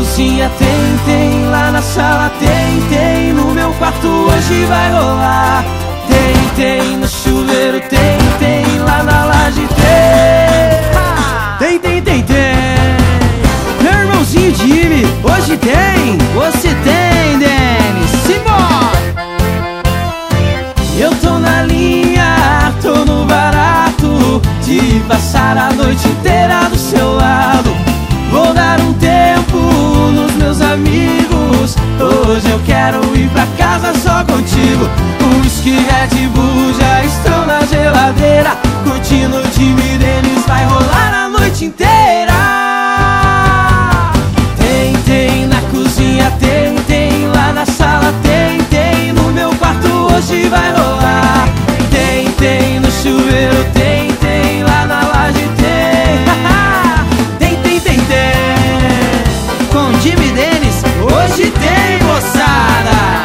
cozinha tem, lá na sala tem, no meu quarto hoje vai rolar. Tem, no chuveiro tem, lá na laje tem. Meu irmãozinho Jimmy, hoje tem. Você tem, Denis, simbora! Eu tô na linha, tô no barato de passar a noite inteira do seu lado. Vou dar um tempo nos meus amigos. Hoje eu quero ir pra casa só contigo. O whisky Red Bull já estão na geladeira. Curtindo o Jimmy Denis, vai rolar a noite inteira. Tem, na cozinha tem, lá na sala tem, no meu quarto hoje vai rolar. Tem, no chuveiro tem, lá na laje tem. Com Jimmy Denis, hoje tem, moçada.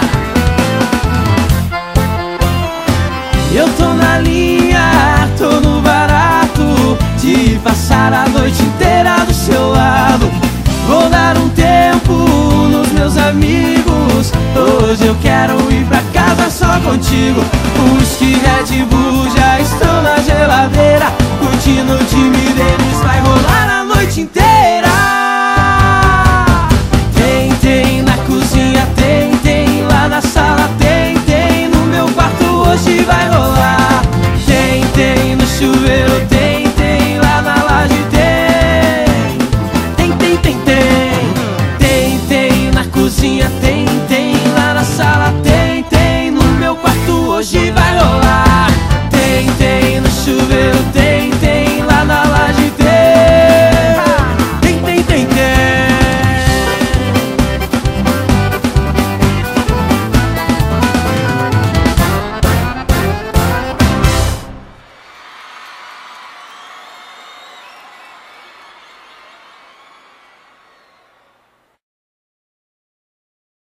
Eu tô na linha, tô no barato de passar a noite inteira do seu lado. Vou dar um tempo nos meus amigos. Hoje eu quero ir pra casa só contigo. O whisky Red Bull já estão na geladeira. Curtindo o Jimmy